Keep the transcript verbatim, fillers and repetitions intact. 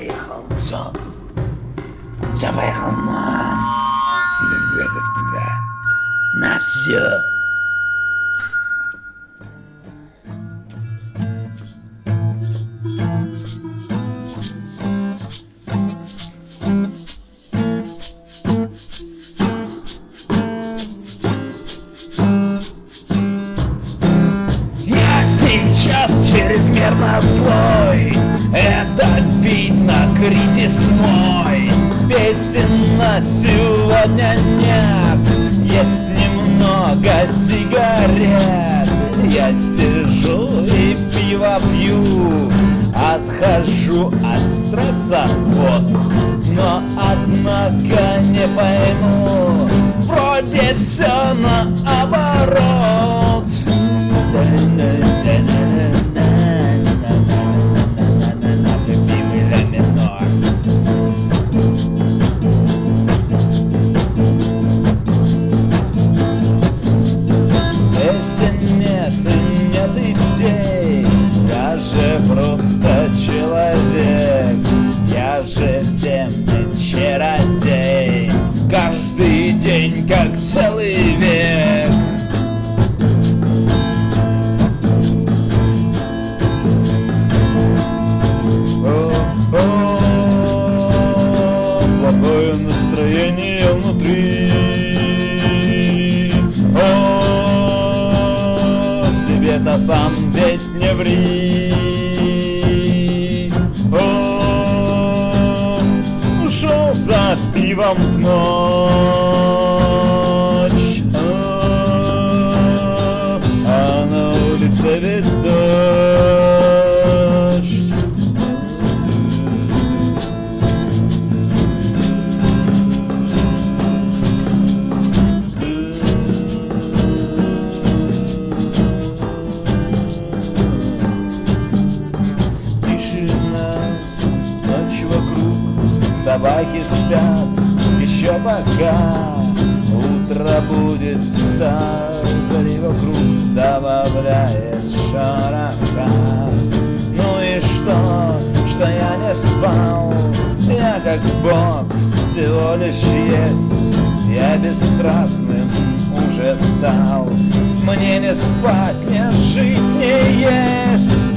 поехал, все, все поехал на, на все. Сейчас чрезмерно злой, это видно кризис мой. Песен на сегодня нет, есть немного сигарет. Я сижу и пиво пью, отхожу от стресса, вот. Но однако не пойму, вроде все наоборот. Любимый ля минор. Песен нет, нет идей. Я же просто человек, я же всем не чародей. Каждый день как целый век. Плохое настроение внутри. О, себе-то сам ведь не ври. О, ушел за пивом в ночь. О, а на улице ведь дождь. Собаки спят еще пока утро будет, стали вокруг, добавляет шороха. Ну и что, что я не спал? Я как Бог всего лишь есть. Я бесстрастным уже стал. Мне не спать, не жить, не есть.